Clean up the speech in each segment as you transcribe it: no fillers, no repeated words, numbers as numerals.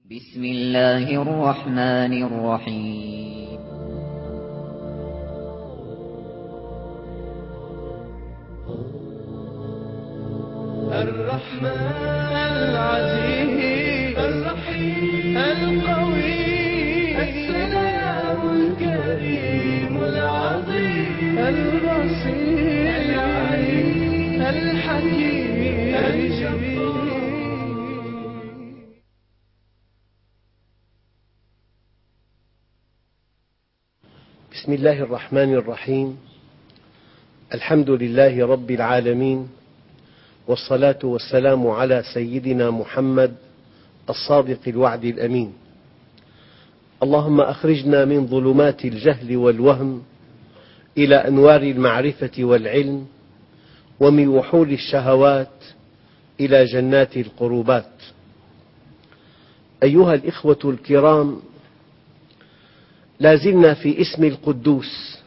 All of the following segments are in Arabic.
بسم الله الرحمن الرحيم. الرحمن العزيز الرحيم القوي السلام الكريم العظيم البصير العليم الحكيم الجبار. بسم الله الرحمن الرحيم. الحمد لله رب العالمين، والصلاة والسلام على سيدنا محمد الصادق الوعد الأمين. اللهم أخرجنا من ظلمات الجهل والوهم إلى أنوار المعرفة والعلم، ومن وحول الشهوات إلى جنات القربات. أيها الإخوة الكرام، لا زلنا في اسم القدوس،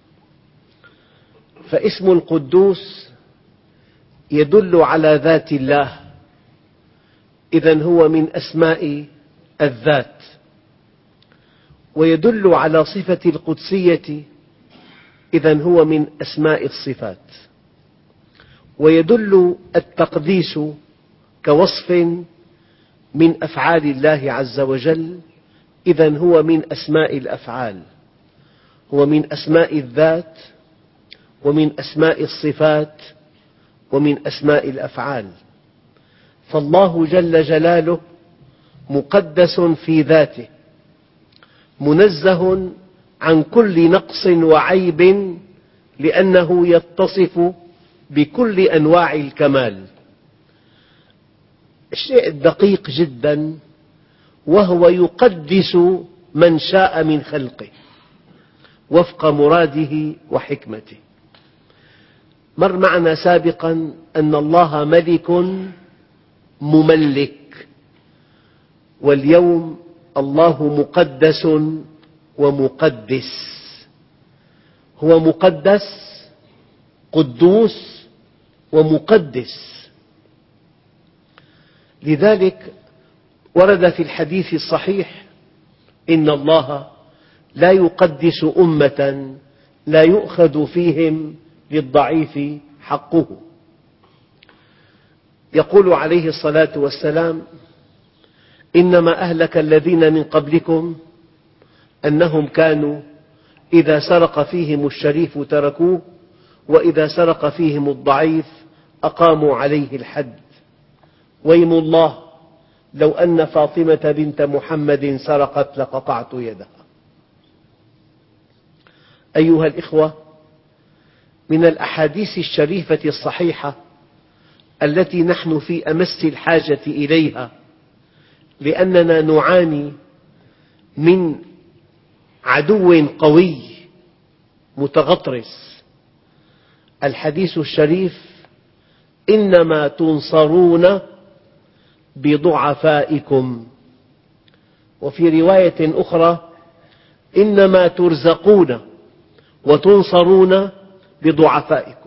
فاسم القدوس يدل على ذات الله، إذن هو من أسماء الذات، ويدل على صفة القدسية، إذن هو من أسماء الصفات، ويدل التقديس كوصف من أفعال الله عز وجل، إذن هو من أسماء الأفعال، هو من أسماء الذات ومن أسماء الصفات ومن أسماء الأفعال. فالله جل جلاله مقدس في ذاته، منزه عن كل نقص وعيب، لأنه يتصف بكل أنواع الكمال. الشيء الدقيق جدا وهو يقدس من شاء من خلقه وفق مراده وحكمته. مر معنا سابقا أن الله ملك مملك، واليوم الله مقدس ومقدس. هو مقدس، قدوس ومقدس. لذلك ورد في الحديث الصحيح: إن الله لا يقدس أمة لا يؤخذ فيهم للضعيف حقه. يقول عليه الصلاة والسلام: إنما أهلك الذين من قبلكم أنهم كانوا إذا سرق فيهم الشريف تركوه، وإذا سرق فيهم الضعيف أقاموا عليه الحد. ويم الله لو أن فاطمة بنت محمد سرقت لقطعت يدها. أيها الإخوة، من الأحاديث الشريفة الصحيحة التي نحن في أمس الحاجة إليها، لأننا نعاني من عدو قوي متغطرس، الحديث الشريف: إنما تنصرون بضعفائكم. وفي رواية أخرى: إنما ترزقون وتنصرون بضعفائكم.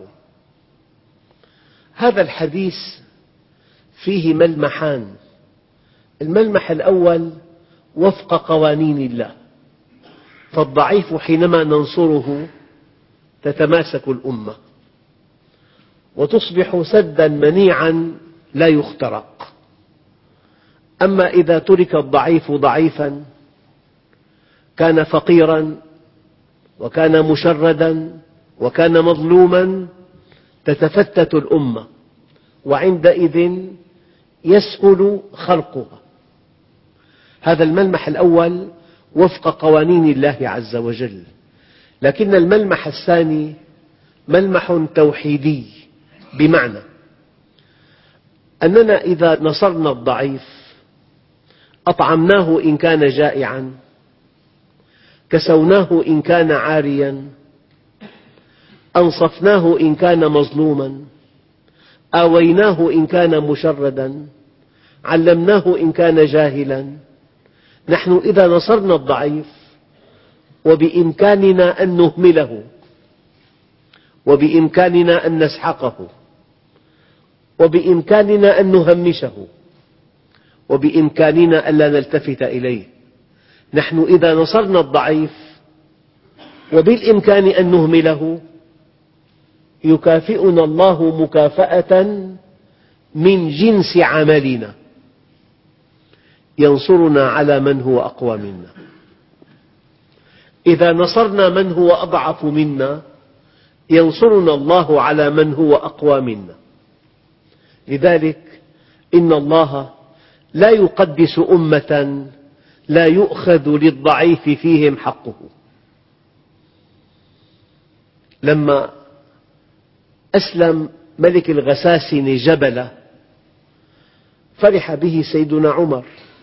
هذا الحديث فيه ملمحان: الملمح الأول وفق قوانين الله، فالضعيف حينما ننصره تتماسك الأمة وتصبح سدا منيعا لا يخترق. أما إذا ترك الضعيف ضعيفا، كان فقيرا وكان مشردا وكان مظلوما، تتفتت الأمة، وعندئذ يسهل خرقها. هذا الملمح الأول وفق قوانين الله عز وجل. لكن الملمح الثاني ملمح توحيدي، بمعنى أننا إذا نصرنا الضعيف أطعمناه إن كان جائعا، كسوناه إن كان عاريا، أنصفناه إن كان مظلوما، آويناه إن كان مشردا، علمناه إن كان جاهلا. نحن إذا نصرنا الضعيف وبإمكاننا أن نهمله، وبإمكاننا أن نسحقه، وبإمكاننا أن نهمشه، وبإمكاننا ألا نلتفت إليه. نحن إذا نصرنا الضعيف وبالإمكان أن نهمله يكافئنا الله مكافأة من جنس عملنا، ينصرنا على من هو أقوى منا. إذا نصرنا من هو أضعف منا ينصرنا الله على من هو أقوى منا. لذلك إن الله لا يقدس أمة لا يؤخذ للضعيف فيهم حقه. لما أسلم ملك الغساسنة جبلة فرح به سيدنا عمر.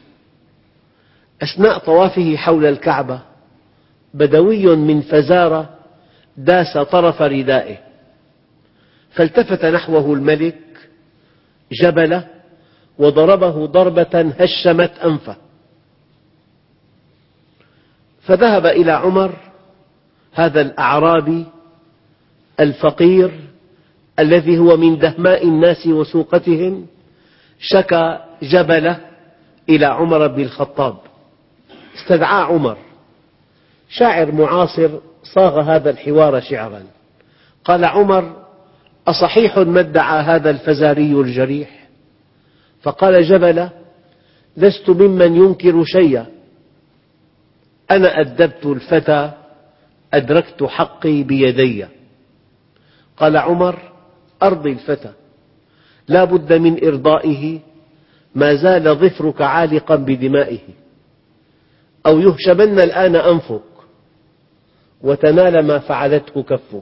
أثناء طوافه حول الكعبة بدوي من فزارة داس طرف ردائه، فالتفت نحوه الملك جبلة وضربه ضربة هشمت أنفه، فذهب إلى عمر هذا الأعرابي الفقير الذي هو من دهماء الناس وسوقتهم، شكى جبلة إلى عمر بن الخطاب. استدعاه عمر، شاعر معاصر صاغ هذا الحوار شعرا. قال عمر: أصحيح ما ادعى هذا الفزاري الجريح؟ فقال جبلة: لست ممن ينكر شيئا، أنا أدبت الفتى أدركت حقي بيدي. قال عمر: أرضي الفتى، لا بد من إرضائه ما زال ظفرك عالقا بدمائه، أو يهشمن الآن أنفك وتنال ما فعلته كفك.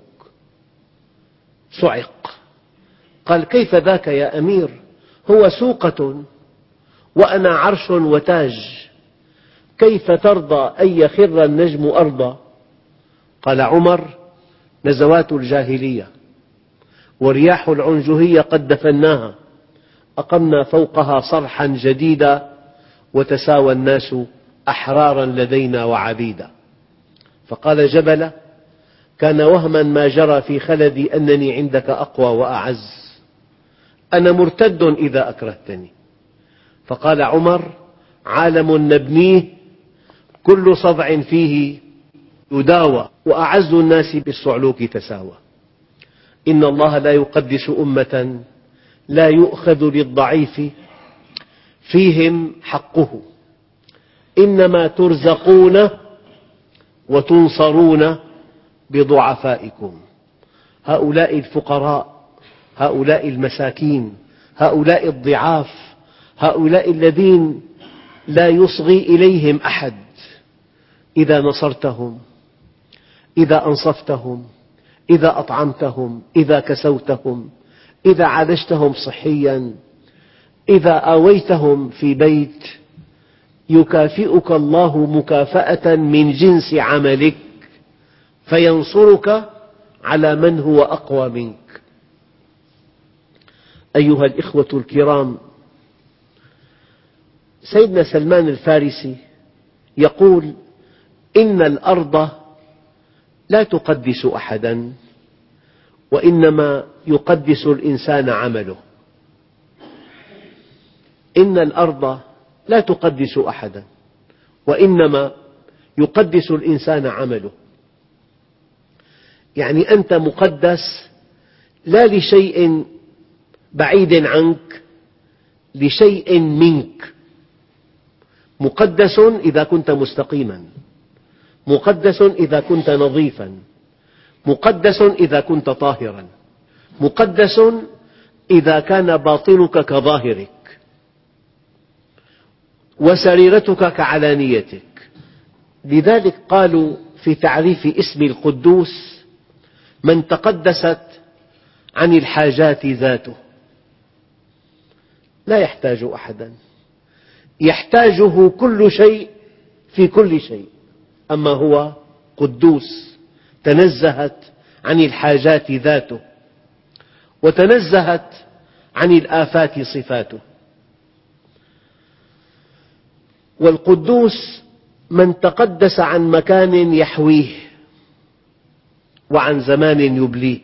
صعق، قال: كيف ذاك يا أمير؟ هو سوقة وأنا عرش وتاج، كيف ترضى أن يخر النجم أرضا؟ قال عمر: نزوات الجاهلية ورياح العنجهية قد دفناها، أقمنا فوقها صرحا جديدا وتساوى الناس أحرارا لدينا وعبيدا. فقال جبلة: كان وهما ما جرى في خلدي أنني عندك أقوى وأعز، أنا مرتد إذا أكرهتني. فقال عمر: عالم نبنيه كل صدع فيه يداوى، وأعز الناس بالصعلوك تساوى. إن الله لا يقدس أمة لا يؤخذ للضعيف فيهم حقه، إنما ترزقون وتنصرون بضعفائكم. هؤلاء الفقراء، هؤلاء المساكين، هؤلاء الضعاف، هؤلاء الذين لا يصغي إليهم أحد، إذا نصرتهم، إذا أنصفتهم، إذا أطعمتهم، إذا كسوتهم، إذا عالجتهم صحيا، إذا آويتهم في بيت، يكافئك الله مكافأة من جنس عملك، فينصرك على من هو أقوى منك. أيها الإخوة الكرام، سيدنا سلمان الفارسي يقول: إن الأرض لا تقدس أحدا، وإنما يقدس الإنسان عمله. إن الأرض لا تقدس أحدا، وإنما يقدس الإنسان عمله. يعني أنت مقدس لا لشيء بعيد عنك، لشيء منك. مقدس إذا كنت مستقيما، مقدس إذا كنت نظيفا، مقدس إذا كنت طاهرا، مقدس إذا كان باطنك كظاهرك وسريرتك كعلانيتك. لذلك قالوا في تعريف اسم القدوس: من تقدست عن الحاجات ذاته. لا يحتاج أحدا، يحتاجه كل شيء في كل شيء، أما هو قدوس، تنزهت عن الحاجات ذاته، وتنزهت عن الآفات صفاته. والقدوس من تقدس عن مكان يحويه وعن زمان يبليه.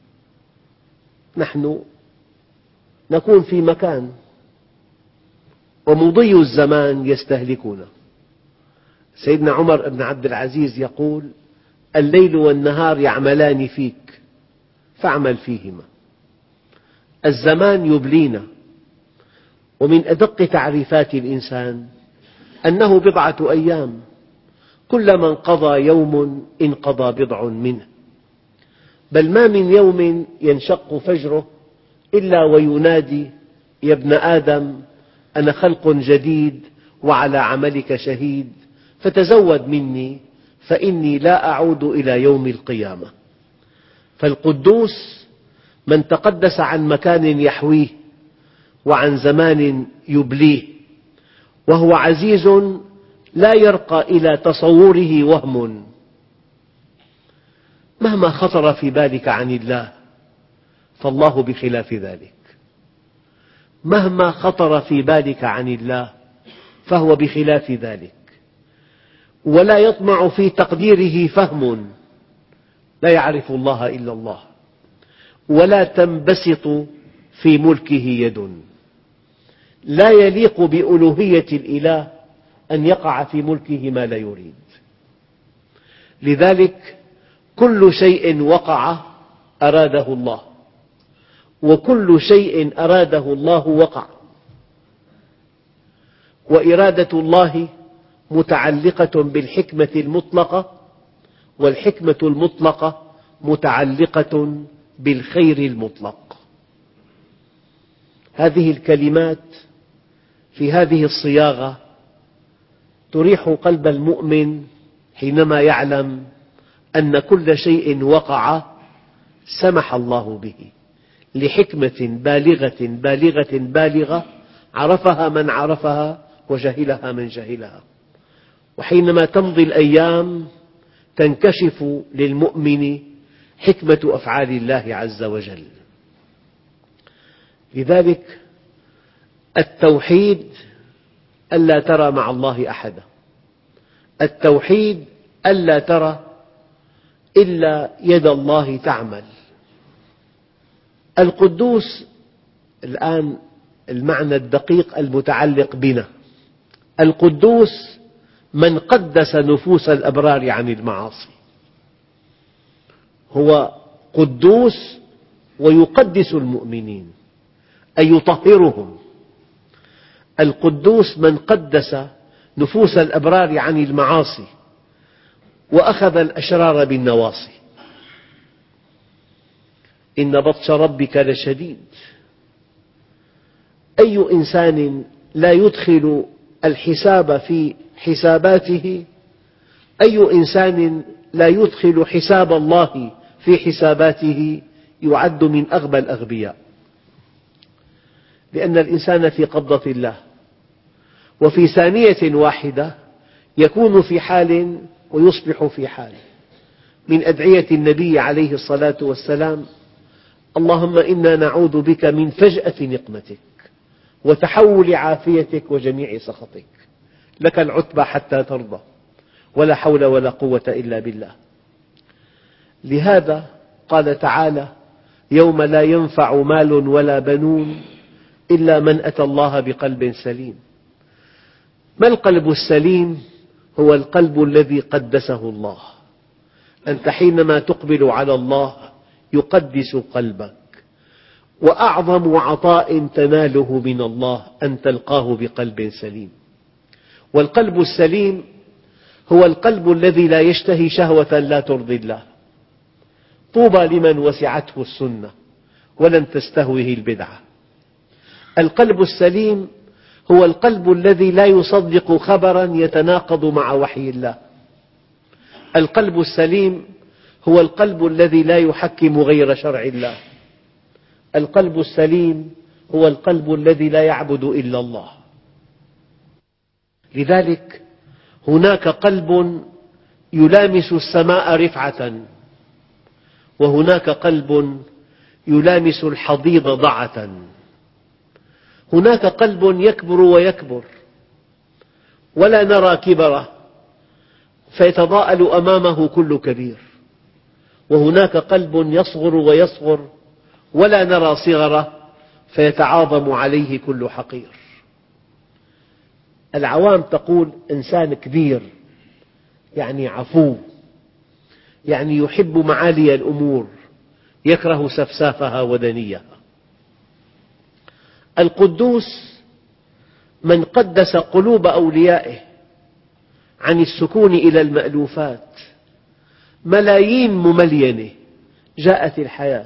نحن نكون في مكان ومضي الزمان يستهلكنا. سيدنا عمر بن عبد العزيز يقول: الليل والنهار يعملان فيك فاعمل فيهما. الزمان يبلينا، ومن أدق تعريفات الإنسان أنه بضعة أيام، كلما انقضى يوم انقضى بضع منه، بل ما من يوم ينشق فجره إلا وينادي: يا ابن آدم أنا خلق جديد وعلى عملك شهيد، فتزود مني فإني لا أعود إلى يوم القيامة. فالقدوس من تقدس عن مكان يحويه وعن زمان يبليه، وهو عزيز لا يرقى إلى تصوره وهم. مهما خطر في بالك عن الله فالله بخلاف ذلك، مهما خطر في بالك عن الله فهو بخلاف ذلك، ولا يطمع في تقديره فهم، لا يعرف الله إلا الله، ولا تنبسط في ملكه يد. لا يليق بألوهية الإله أن يقع في ملكه ما لا يريد. لذلك كل شيء وقع أراده الله، وكل شيء أراده الله وقع، وإرادة الله متعلقة بالحكمة المطلقة، والحكمة المطلقة متعلقة بالخير المطلق. هذه الكلمات في هذه الصياغة تريح قلب المؤمن حينما يعلم أن كل شيء وقع سمح الله به لحكمة بالغة بالغة بالغة، عرفها من عرفها وجهلها من جهلها. وحينما تمضي الأيام تنكشف للمؤمن حكمة أفعال الله عز وجل. لذلك التوحيد ألا ترى مع الله أحدا، التوحيد ألا ترى إلا يد الله تعمل. القدوس الآن المعنى الدقيق المتعلق بنا، القدوس من قدس نفوس الأبرار عن المعاصي، هو قدوس ويقدس المؤمنين أي يطهرهم. القدوس من قدس نفوس الأبرار عن المعاصي وأخذ الأشرار بالنواصي. إن بطش ربك لشديد. أي إنسان لا يدخل الحساب في حساباته، أي إنسان لا يدخل حساب الله في حساباته يعد من أغبى الأغبياء، لأن الإنسان في قبضة الله، وفي ثانية واحدة يكون في حال ويصبح في حال. من أدعية النبي عليه الصلاة والسلام: اللهم إنا نعوذ بك من فجأة نقمتك وتحول عافيتك وجميع سخطك، لك العتبى حتى ترضى، ولا حول ولا قوة إلا بالله. لهذا قال تعالى: يوم لا ينفع مال ولا بنون إلا من أتى الله بقلب سليم. ما القلب السليم؟ هو القلب الذي قدسه الله. أنت حينما تقبل على الله يقدس قلبك، وأعظم عطاء تناله من الله أن تلقاه بقلب سليم. والقلب السليم هو القلب الذي لا يشتهي شهوة لا ترضي الله. طوبى لمن وسعته السنة ولم تستهوه البدعة. القلب السليم هو القلب الذي لا يصدق خبرا يتناقض مع وحي الله. القلب السليم هو القلب الذي لا يحكم غير شرع الله. القلب السليم هو القلب الذي لا يعبد إلا الله. لذلك هناك قلب يلامس السماء رفعة، وهناك قلب يلامس الحضيض ضعة. هناك قلب يكبر ويكبر ولا نرى كبره فيتضاءل أمامه كل كبير، وهناك قلب يصغر ويصغر ولا نرى صغره فيتعاظم عليه كل حقير. العوام تقول إنسان كبير، يعني عفو، يعني يحب معالي الأمور، يكره سفسافها ودنيها. القدوس من قدس قلوب أوليائه عن السكون إلى المألوفات. ملايين مملينة جاءت الحياة،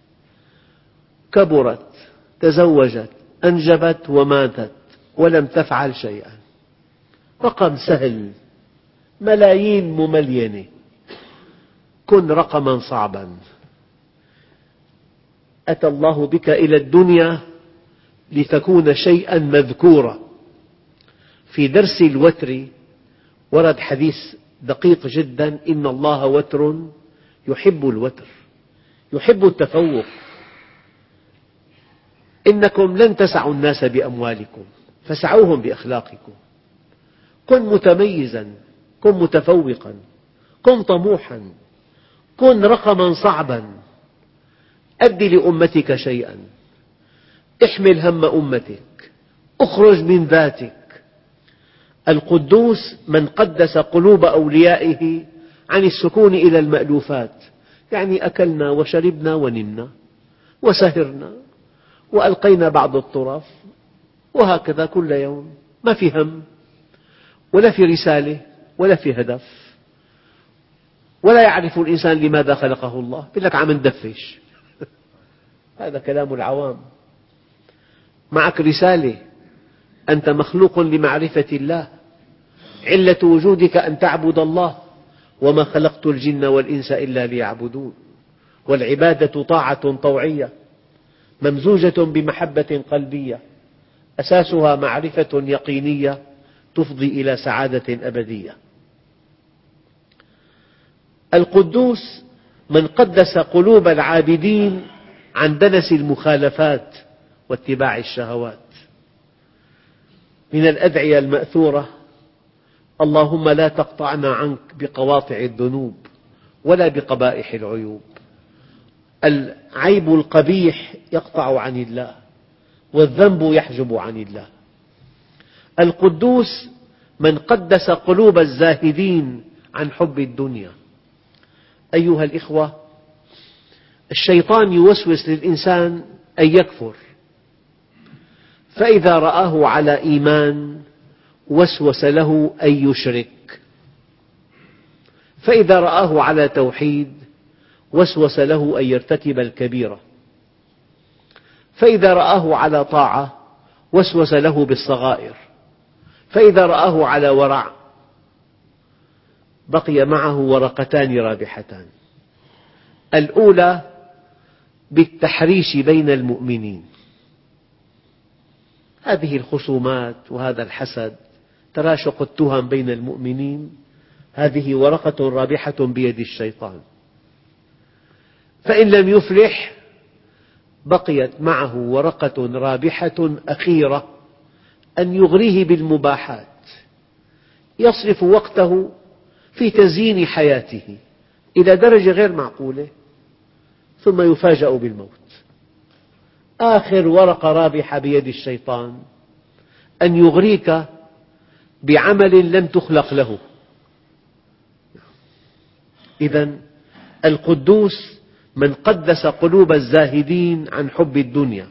كبرت، تزوجت، أنجبت وماتت ولم تفعل شيئا. رقم سهل، ملايين مملينة. كن رقما صعبا. أتى الله بك إلى الدنيا لتكون شيئا مذكورا. في درس الوتر ورد حديث دقيق جدا: إن الله وتر يحب الوتر، يحب التفوق. إنكم لن تسعوا الناس بأموالكم فسعوهم بأخلاقكم. كن متميزا، كن متفوقا، كن طموحا، كن رقما صعبا. أد لأمتك شيئا، احمل هم أمتك، اخرج من ذاتك. القدوس من قدس قلوب أوليائه عن السكون إلى المألوفات، يعني أكلنا وشربنا ونمنا وسهرنا وألقينا بعض الطرف، وهكذا كل يوم. ما في هم ولا في رسالة ولا في هدف، ولا يعرف الإنسان لماذا خلقه الله. يقول لك عم ندفش. هذا كلام العوام. معك رسالة، أنت مخلوق لمعرفة الله، علة وجودك أن تعبد الله، وما خلقت الجن والإنس إلا ليعبدون. والعبادة طاعة طوعية ممزوجة بمحبة قلبية، أساسها معرفة يقينية تفضي إلى سعادة أبدية. القدوس من قدس قلوب العابدين عن دنس المخالفات واتباع الشهوات. من الأدعية المأثورة: اللهم لا تقطعنا عنك بقواطع الذنوب ولا بقبائح العيوب. العيب القبيح يقطع عن الله، والذنب يحجب عن الله. القدوس من قدس قلوب الزاهدين عن حب الدنيا. أيها الإخوة، الشيطان يوسوس للإنسان أن يكفر، فإذا رآه على إيمان وسوس له أن يشرك، فإذا رآه على توحيد وسوس له أن يرتكب الكبيرة، فإذا رآه على طاعة وسوس له بالصغائر، فإذا رآه على ورع بقي معه ورقتان رابحتان: الأولى بالتحريش بين المؤمنين. هذه الخصومات وهذا الحسد، تراشق التهم بين المؤمنين، هذه ورقة رابحة بيد الشيطان. فإن لم يفلح بقيت معه ورقة رابحة أخيرة: أن يغريه بالمباحات، يصرف وقته في تزيين حياته إلى درجة غير معقولة، ثم يفاجأ بالموت. آخر ورقة رابحة بيد الشيطان أن يغريك بعمل لم تخلق له. إذن القدوس من قدس قلوب الزاهدين عن حب الدنيا.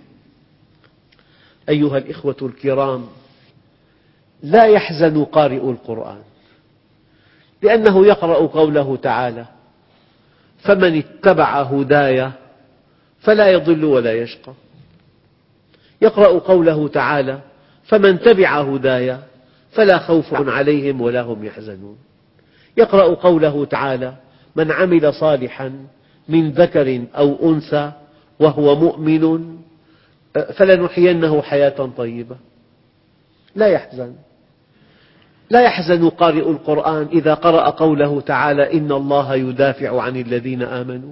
أيها الإخوة الكرام، لا يحزن قارئ القرآن، لأنه يقرأ قوله تعالى: فمن اتبع هداي فلا يضل ولا يشقى. يقرأ قوله تعالى: فمن تبع هداي فلا خوف عليهم ولا هم يحزنون. يقرأ قوله تعالى: من عمل صالحا من ذكر أو أنثى وهو مؤمن فلنحيينه حياة طيبة. لا يحزن قارئ القرآن إذا قرأ قوله تعالى: إن الله يدافع عن الذين آمنوا.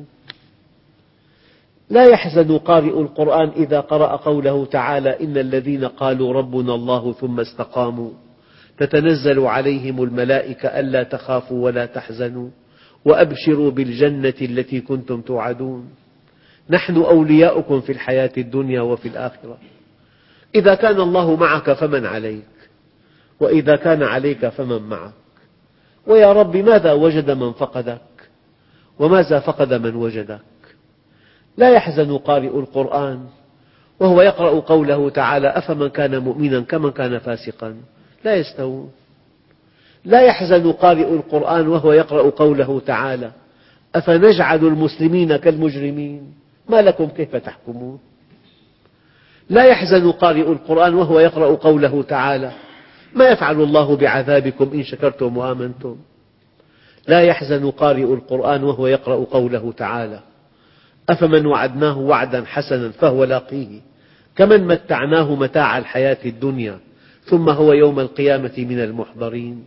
لا يحزن قارئ القرآن إذا قرأ قوله تعالى: إن الذين قالوا ربنا الله ثم استقاموا تتنزل عليهم الملائكة ألا تخافوا ولا تحزنوا وأبشروا بالجنة التي كنتم توعدون نحن أولياؤكم في الحياة الدنيا وفي الآخرة. إذا كان الله معك فمن عليك؟ وإذا كان عليك فمن معك. ويا رب ماذا وجد من فقدك وماذا فقد من وجدك. لا يحزن قارئ القرآن وهو يقرأ قوله تعالى أفمن كان مؤمنا كمن كان فاسقا لا يستوون. لا يحزن قارئ القرآن وهو يقرأ قوله تعالى أفنجعل المسلمين كالمجرمين ما لكم كيف تحكمون. لا يحزن قارئ القرآن وهو يقرأ قوله تعالى ما يفعل الله بعذابكم إن شكرتم وآمنتم. لا يحزن قارئ القرآن وهو يقرأ قوله تعالى أفمن وعدناه وعدا حسنا فهو لاقيه كمن متعناه متاع الحياة الدنيا ثم هو يوم القيامة من المحضرين.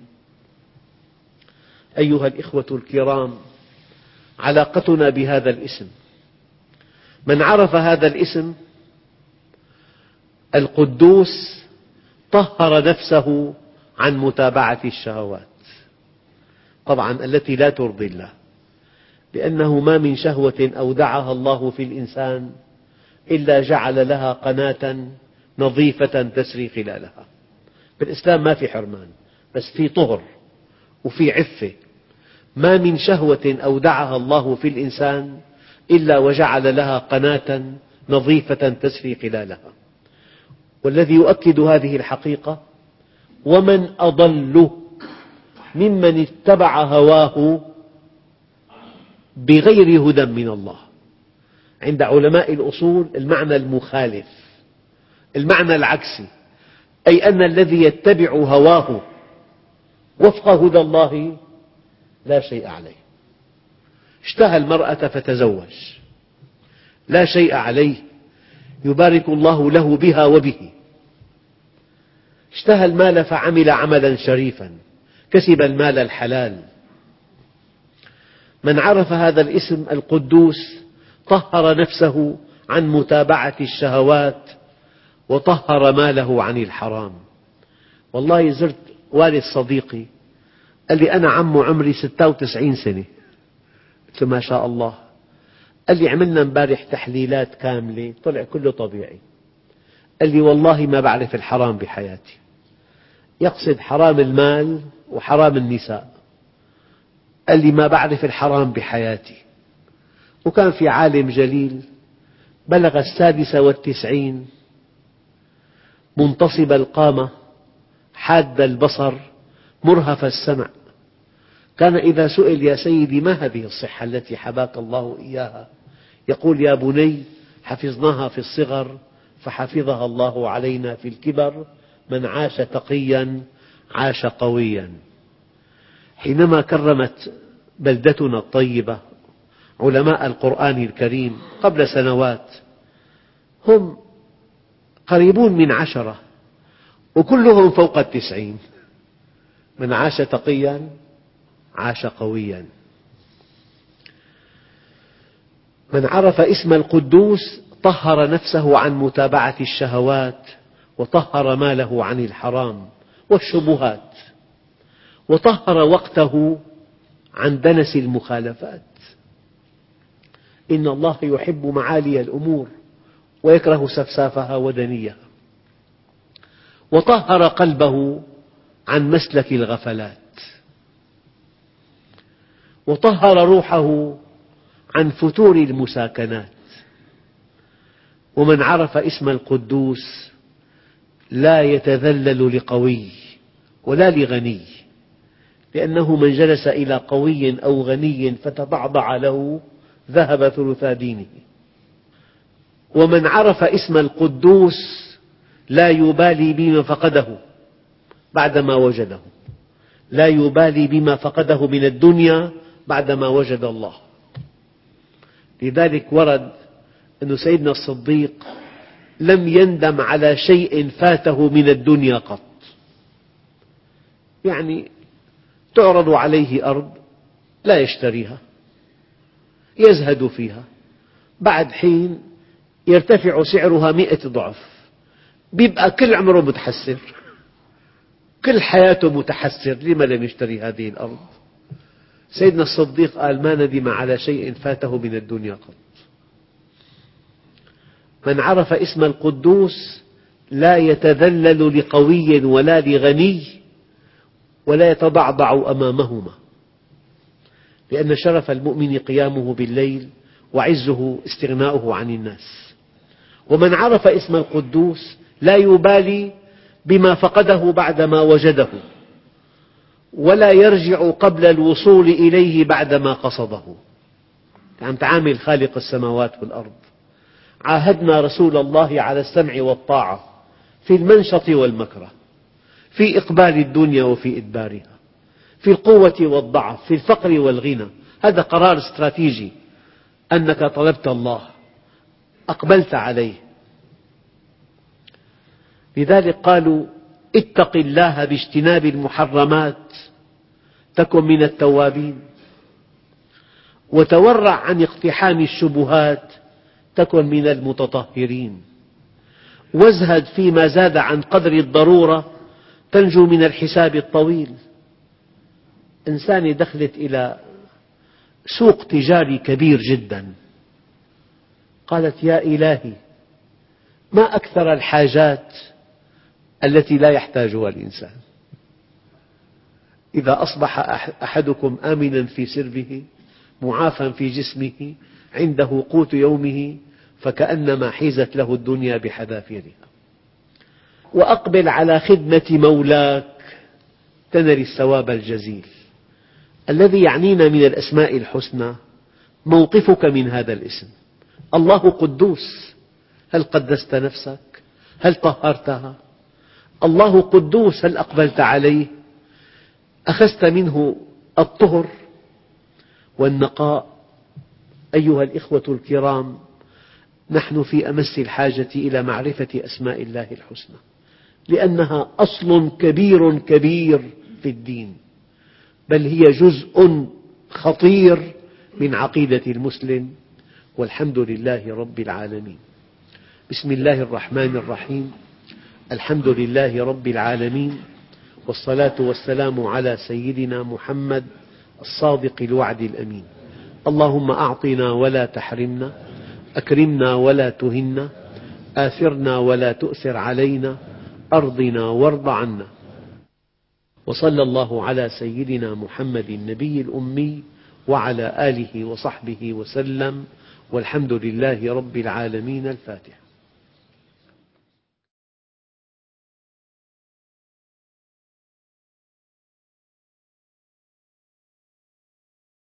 أيها الإخوة الكرام، علاقتنا بهذا الاسم، من عرف هذا الاسم القدوس طهر نفسه عن متابعة الشهوات، طبعا التي لا ترضي الله، لأنه ما من شهوة أودعها الله في الإنسان إلا جعل لها قناة نظيفة تسري خلالها. في الإسلام ما في حرمان، بس في طهر وفي عفة. ما من شهوة أودعها الله في الإنسان إلا وجعل لها قناة نظيفة تسري خلالها. والذي يؤكد هذه الحقيقة ومن أضل ممن اتبع هواه بغير هدى من الله. عند علماء الأصول المعنى المخالف، المعنى العكسي، أي أن الذي يتبع هواه وفق هدى الله لا شيء عليه. اشتهى المرأة فتزوج لا شيء عليه، يبارك الله له بها وبه. اشتهى المال فعمل عملا شريفا كسب المال الحلال. من عرف هذا الاسم القدوس طهر نفسه عن متابعة الشهوات وطهر ماله عن الحرام. والله زرت والد صديقي قال لي أنا عمري 96 سنة. قلت له ما شاء الله. قال لي عملنا امبارح تحليلات كاملة طلع كله طبيعي. قال لي والله ما بعرف الحرام بحياتي. يقصد حرام المال وحرام النساء. قال لي ما بعرف الحرام بحياتي. وكان في عالم جليل بلغ 96 منتصب القامة حاد البصر مرهف السمع. كان إذا سئل يا سيدي ما هذه الصحة التي حباك الله إياها يقول يا بني حفظناها في الصغر فحفظها الله علينا في الكبر من عاش تقيا عاش قويا. حينما كرمت بلدتنا الطيبة علماء القرآن الكريم قبل سنوات هم قريبون من 10 وكلهم فوق 90. من عاش تقيا عاش قويا. من عرف اسم القدوس طهر نفسه عن متابعة الشهوات وطهر ماله عن الحرام والشبهات وطهر وقته عن دنس المخالفات. إن الله يحب معالي الأمور ويكره سفسافها ودنيها. وطهر قلبه عن مسلك الغفلات وطهر روحه عن فتور المساكنات. ومن عرف اسم القدوس لا يتذلل لقوي ولا لغني، لأنه من جلس إلى قوي أو غني فتضعضع له ذهب ثلثا دينه. ومن عرف اسم القدوس لا يبالي بما فقده بعدما وجده، لا يبالي بما فقده من الدنيا بعدما وجد الله. لذلك ورد أن سيدنا الصديق لم يندم على شيء فاته من الدنيا قط. يعني تعرض عليه أرض لا يشتريها يزهد فيها، بعد حين يرتفع سعرها 100 ضعف، يبقى كل عمره متحسر، كل حياته متحسر لما لم يشتري هذه الأرض. سيدنا الصديق قال ما ندم على شيء فاته من الدنيا قط. من عرف اسم القدوس لا يتذلل لقوي ولا لغني ولا يتضعضع أمامهما، لأن شرف المؤمن قيامه بالليل وعزه استغناؤه عن الناس. ومن عرف اسم القدوس لا يبالي بما فقده بعدما وجده، ولا يرجع قبل الوصول إليه بعدما قصده. عم تعامل خالق السماوات والأرض. عاهدنا رسول الله على السمع والطاعة في المنشط والمكره، في إقبال الدنيا وفي إدبارها، في القوة والضعف، في الفقر والغنى. هذا قرار استراتيجي، أنك طلبت الله، أقبلت عليه. لذلك قالوا: اتق الله باجتناب المحرمات تكن من التوابين، وتورع عن اقتحام الشبهات تكن من المتطهرين، وازهد فيما زاد عن قدر الضرورة تنجو من الحساب الطويل. إنسانة دخلت إلى سوق تجاري كبير جدا، قالت: يا إلهي، ما أكثر الحاجات التي لا يحتاجها الإنسان. إذا أصبح أحدكم آمنا في سربه معافى في جسمه عنده قوت يومه فكأنما حيزت له الدنيا بحذافيرها. وأقبل على خدمة مولاك تنل الثواب الجزيل. الذي يعنينا من الأسماء الحسنى موقفك من هذا الاسم. الله قدوس، هل قدست نفسك؟ هل طهرتها؟ الله قدوس، هل أقبلت عليه؟ أخذت منه الطهر والنقاء. أيها الإخوة الكرام، نحن في أمس الحاجة إلى معرفة أسماء الله الحسنى، لأنها أصل كبير كبير في الدين، بل هي جزء خطير من عقيدة المسلم. والحمد لله رب العالمين. بسم الله الرحمن الرحيم. الحمد لله رب العالمين، والصلاة والسلام على سيدنا محمد الصادق الوعد الأمين. اللهم أعطنا ولا تحرمنا، أكرمنا ولا تهنا، آثرنا ولا تؤثر علينا، أرضنا وارض عنا. وصلى الله على سيدنا محمد النبي الأمي وعلى آله وصحبه وسلم، والحمد لله رب العالمين. الفاتحة.